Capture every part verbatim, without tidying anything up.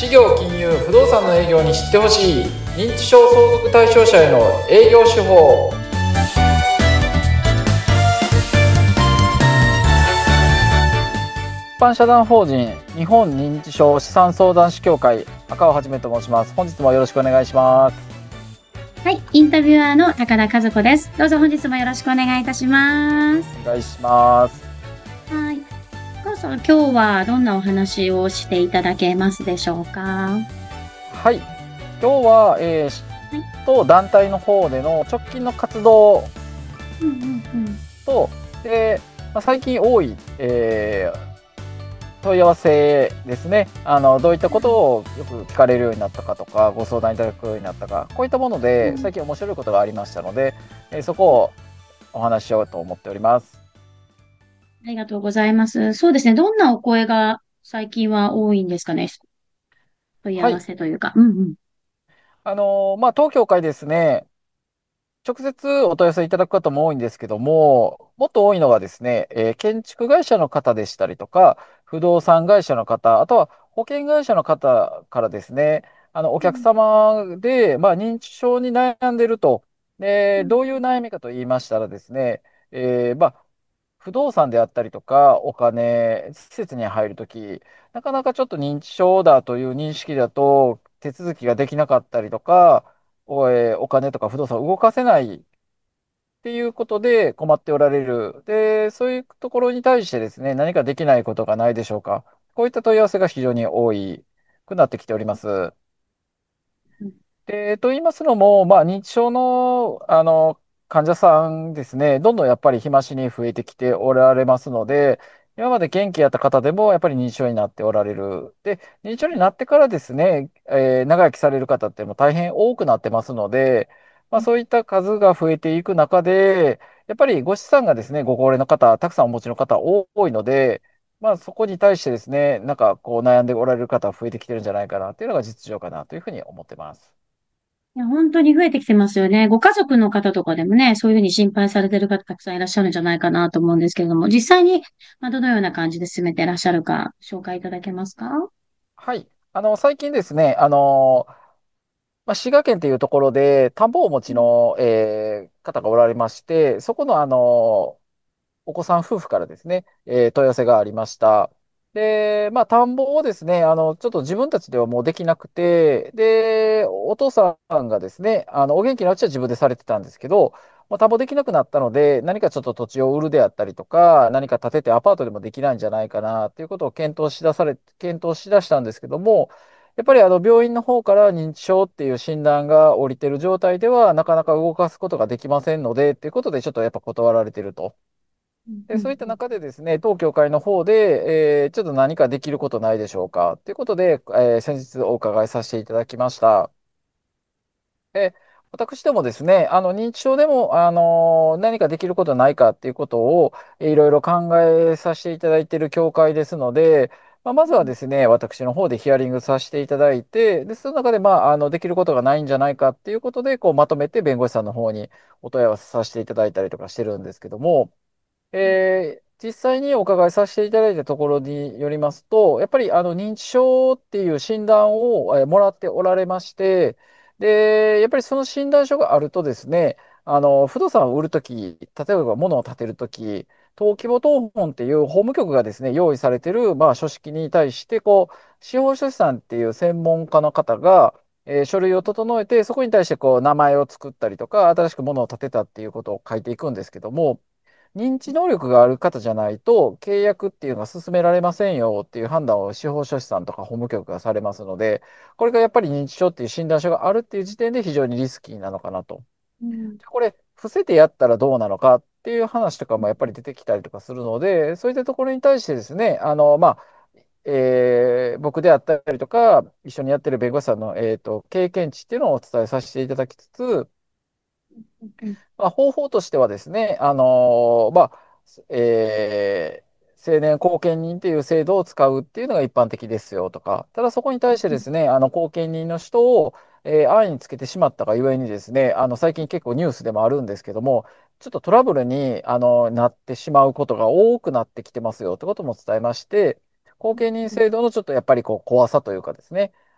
事業金融不動産の営業に知ってほしい認知症相続対象者への営業手法。一般社団法人日本認知症資産相談士協会赤尾はじめと申します。本日もよろしくお願いします。 はい、インタビュアーの高田和子です。どうぞ本日もよろしくお願いいたします。 お願いします。 はい。高田さん、今日はどんなお話をしていただけますでしょうか。 はい。今日は、えーはいと団体の方での直近の活動うんうんうんと、で、まあ、最近多い、えー問い合わせですね。あのどういったことをよく聞かれるようになったかとか、ご相談いただくようになったか、こういったもので最近面白いことがありましたので、えーそこをお話ししようと思っております。 ありがとうございます。そうですね。どんなお声が最近は多いんですかね。問い合わはい。 せというか。うんうん。 あのーまあ、当協会ですね、直接お問い合わせいただく方も多いんですけども、もっと多いのがですね、えー建築会社の方でしたりとか、不動産会社の方、あとは保険会社の方からですね、あのお客うん様で、まあ、認知症に悩んでると、で、 うんどういう悩みかと言いましたらですね、えーまあ、不動産であったりとか、お金、施設に入るとき、なかなかちょっと認知症だという認識だと、手続きができなかったりとか、お、えーお金とか不動産を動かせないっていうことで困っておられる。で、そういうところに対してですね、何かできないことがないでしょうか。こういった問い合わせが非常に多いくなってきております。 うんで、と言いますのも、まあ、認知症の、あの患者さんですね、どんどんやっぱり日増しに増えてきておられますので、今まで元気やった方でもやっぱり認知症になっておられる。で、認知症になってからですね、えー長生きされる方ってもう大変多くなってますので、まあ、そういった数が増えていく中で、やっぱりご資産がですね、ご高齢の方、たくさんお持ちの方多いので、まあ、そこに対してですね、なんかこう悩んでおられる方増えてきてるんじゃないかなっていうのが実情かなというふうに思ってます。 いや、本当に増えてきてますよね。ご家族の方とかでもね、そういうふうに心配されてる方たくさんいらっしゃるんじゃないかなと思うんですけれども、実際に、まあ、どのような感じで進めていらっしゃるか、紹介いただけますか？ はい。あの、最近ですね、あの、まあ、滋賀県というところで、田んぼをお持ちの、えー方がおられまして、そこの、あの、お子さん夫婦からですね、えー問い合わせがありました。で、まあ、田んぼをですね、あの、ちょっと自分たちではもうできなくて、で、お父さんがですね、あの、お元気なうちは自分でされてたんですけど、もう田んぼできなくなったので、何かちょっと土地を売るであったりとか、何か建ててアパートでもできないんじゃないかな、ということを検討しだされ、検討しだしたんですけども、やっぱりあの病院の方から認知症っていう診断が下りてる状態では、なかなか動かすことができませんので、っていうことで、ちょっとやっぱ断られてると。 うんで、 うんうんそういった中でですね、当協会の方で、えーちょっと何かできることないでしょうかということで、えー先日お伺いさせていただきました。で、私どもですね、あの認知症でも、あの何かできることないかっていうことを、えーいろいろ考えさせていただいている協会ですので、まあ、まずはですね、私の方でヒアリングさせていただいて、で、その中で、まあ、あの、できることがないんじゃないかっていうことで、こう、まとめて弁護士さんの方にお問い合わせさせていただいたりとかしてるんですけども、えー実際にお伺いさせていただいたところによりますと、やっぱりあの認知症っていう診断を、えーもらっておられまして、で、やっぱりその診断書があるとですね、あの不動産を売るとき、例えば物を建てるとき、登記簿謄本っていう法務局がですね、用意されている、まあ、書式に対して、こう、司法書士さんっていう専門家の方が、えー書類を整えて、そこに対してこう名前を作ったりとか、新しく物を建てたっていうことを書いていくんですけども、認知能力がある方じゃないと契約っていうのは進められませんよっていう判断を司法書士さんとか法務局がされますので、これがやっぱり認知症っていう診断書があるっていう時点で非常にリスキーなのかなと。 うんこれ、伏せてやったらどうなのかっていう話とかもやっぱり出てきたりとかするので、そういったところに対してですね、あの、まあ、えー僕であったりとか、一緒にやってる弁護士さんの、えーと、経験値っていうのをお伝えさせていただきつつ、 うんまあ、方法としてはですね、あのーまあ、えー成年後見人っていう制度を使うっていうのが一般的ですよとか、ただそこに対してですね、あの後見人の人を、えー安易につけてしまったがゆえにですね、あの最近結構ニュースでもあるんですけども、ちょっとトラブルにあのなってしまうことが多くなってきてますよってことも伝えまして、後見人制度のちょっとやっぱりこう怖さというかですね、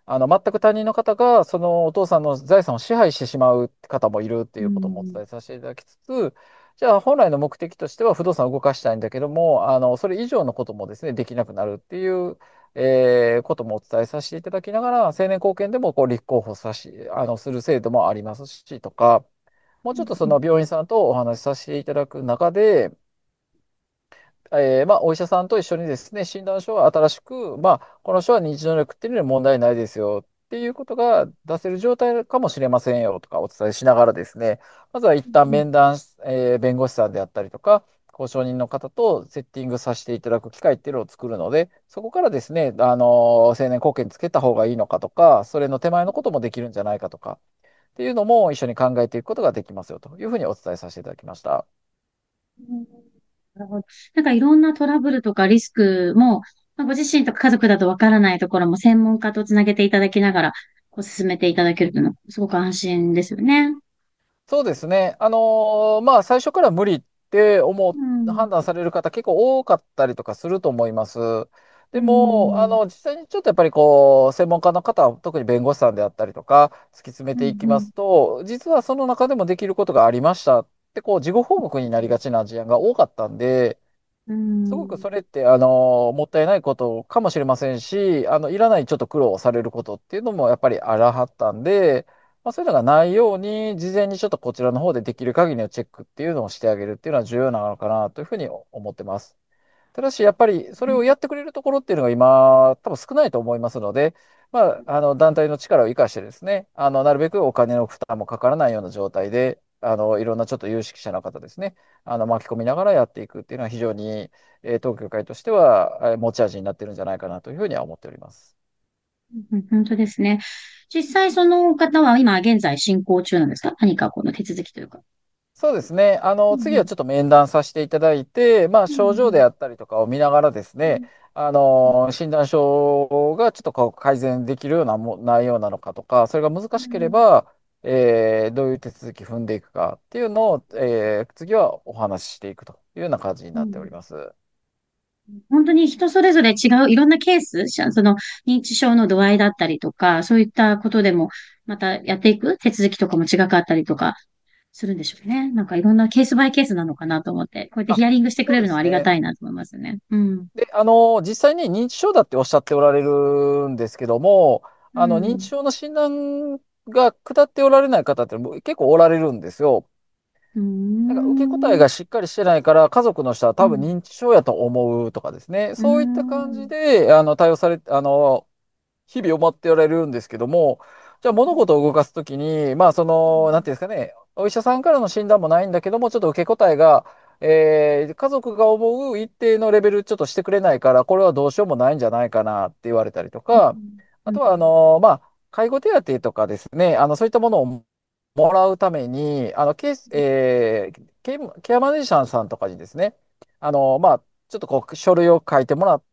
あの、全く他人の方が、そのお父さんの財産を支配してしまう方もいるってういうこともおん。 伝えさせていただきつつ、じゃあ本来の目的としては不動産を動かしたいんだけども、あの、それ以上のこともですね、できなくなるっていう、えーこともお伝えさせていただきながら、成年後見でもこう立候補さし、あの、する制度もありますしとか、もうちょっとその病院さんとお話しさせていただく中で、えーまあ、お医者さんと一緒にですね、診断書は新しく、まあ、この書は認知能力っていうのに問題ないですよっていうことが出せる状態かもしれませんよとかお伝えしながらですね、まずは一旦面談、えー弁護士さんであったりとか、交渉人の方とセッティングさせていただく機会っていうのを作るので、そこからですね、あの、成年後見つけた方がいいのかとか、それの手前のこともできるんじゃないかとか、っていうのも一緒に考えていくことができますよというふうにお伝えさせていただきました。 なるほど。なんかいろんなトラブルとかリスクも、まあ、ご自身とか家族だとわからないところも専門家とつなげていただきながら、こう進めていただけるというのは、すごく安心ですよね。 そうですね。あのーまあ、最初から無理って思う、 うん。 判断される方結構多かったりとかすると思います。 うでも、あん。 の、実際にちょっとやっぱりこう、専門家の方、特に弁護士さんであったりとか、突き詰めうん。 ていきまうん。 すと、実はその中でもできることがありましたって、こう、事後報告になりがちな事案が多かったんで、 うすごくん。 それって、あの、もったいないことかもしれませんし、あの、いらないちょっと苦労をされることっていうのもやっぱりあらはったんで、まあ、そういうのがないように、事前にちょっとこちらの方でできる限りのチェックっていうのをしてあげるっていうのは重要なのかなというふうに思ってます。ただし、やっぱりそれをやってくれるところっていうのが今、多分少ないと思いますので、まあ、あの団体の力を生かしてですね、あのなるべくお金の負担もかからないような状態で、あのいろんなちょっと有識者の方ですね、あの巻き込みながらやっていくっていうのは非常に、えー当協会としてはえー持ち味になってるんじゃないかなというふうには思っております。 うん。本当ですね。実際その方は今現在進行中なんですか？何かこの手続きというか。 そうですね。あの、次はうん。 ちょっと面談させていただいて、まあ、 う症状でん。 あったりとかを見ながらですね、あの、診断書がちょっとこう改善できるようなも内容なのかとか、それが難しけれうん。 ば、えーどういう手続き踏んでいくかっていうのを、えー次はお話ししていくというような感じになっておりうん。 ます。 本当に人それぞれ違ういろんなケース、しゃその認知症の度合いだったりとか、そういったことでも、またやっていく手続きとかも違かったりとかするんでしょうね。なんかいろんなケースバイケースなのかなと思って、こうやってあ、 ヒアリングしてくそうれるのはありがですね。 たいなと思いますね。うん。 で、あの、実際に認知症だっておっしゃっておられるんですけども、 うあの、認知ん。 症の診断が下っておられない方って結構おられるんですよ。 うーなんか受け答えん。 がしっかりしてないから、家族の人は多分うん。 認知症やと思うとかですね。 うーそういった感じん。 で、あの、対応され、あの、日々を待っておられるんですけども、じゃあ物事を動かすときに、まあ、その、なんていうんですかね、お医者さんからの診断もないんだけども、ちょっと受け答えが、えー家族が思う一定のレベルちょっとしてくれないから、これはどうしようもないんじゃないかなって言われたりとうか、あとは、あん。 の、まあ、介護手当とかですね、あの、そういったものをもらうために、あの、ケース、えーケーケアマネージャーさんとかにですね、あの、まあ、ちょっとこう、書類を書いてもらって、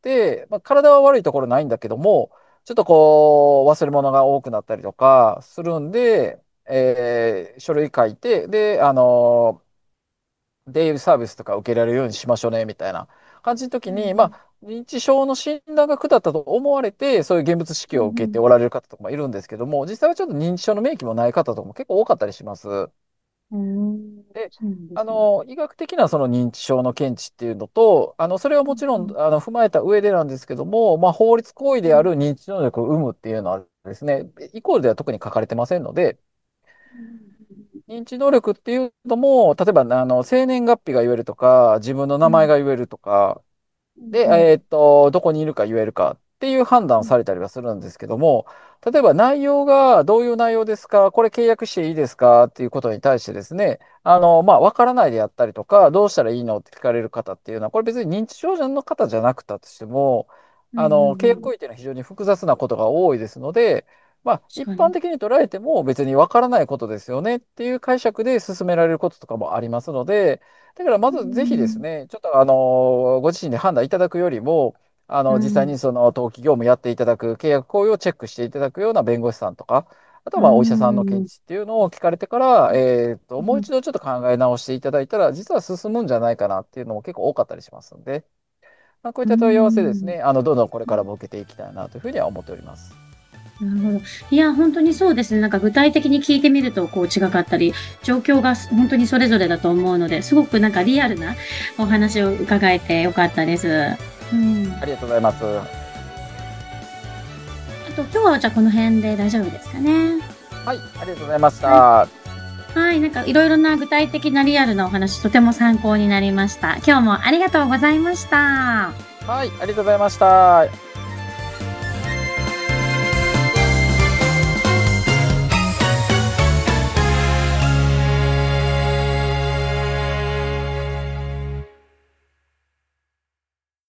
まあ、体は悪いところないんだけども、ちょっとこう、忘れ物が多くなったりとかするんで、えー書類書いて、で、あの、デイブサービスとか受けられるようにしましょうね、みたいな感じの時に、まうん。 あ、認知症の診断が下ったと思われて、そういう現物支給を受けておられる方とかもいるんですけども、実際はちょっと認知症の免疫もない方とかも結構多かったりします。 うん。 で、 そうなんですね。 あの、医学的なその認知症の検知っていうのと、あの、それはもちろん、あの、踏まえた上でなんですけども、まあ、法律行為である認知能力を有無っていうのはですね、イコールでは特に書かれてませんので、認知能力っていうのも、例えば、あの、生年月日が言えるとか、自分の名前が言えるとか、で、えーっと、どこにいるか言えるかっていう判断をされたりはするんですけども、例えば内容がどういう内容ですか、これ契約していいですかっていうことに対してですね、あの、まあ、わからないであったりとか、どうしたらいいのって聞かれる方っていうのは、これ別に認知症の方じゃなくたとしても、 うん。 あの、契うん。うん。 約行為っていうのは非常に複雑なことが多いですので、まあ、一確かに。 般的に捉えても別にわからないことですよねっていう解釈で進められることとかもありますので、だからまうずぜひですん。 ね、ちょっとあの、ご自身で判断いただくよりも、あの、実際うん。 にその登記業務やっていただく、契約行為をチェックしていただくような弁護士さんとか、あとうはまあお医者さんのん。 検知っていうのを聞かれてから、えっと、もううん。 一度ちょっと考え直していただいたら、実は進むんじゃないかなっていうのも結構多かったりしますんで、まあ、こういっうた問い合わせですん。 ね、あの、どんどんこれからも受けていきたいなというふうには思っております。 なるほど。いや、本当にそうですね。なんか具体的に聞いてみると、こう違かったり、状況がす本当にそれぞれだと思うので、すごくなんかリアルなお話を伺えて良かったです。うん。 ありがとうございます。 あと、今日はじゃあこの辺で大丈夫ですかね。 はい、ありがとうございましはい。 た。 はい。なんかいろいろな具体的なリアルなお話、とても参考になりました。今日もありがとうございました。 はい、ありがとうございました。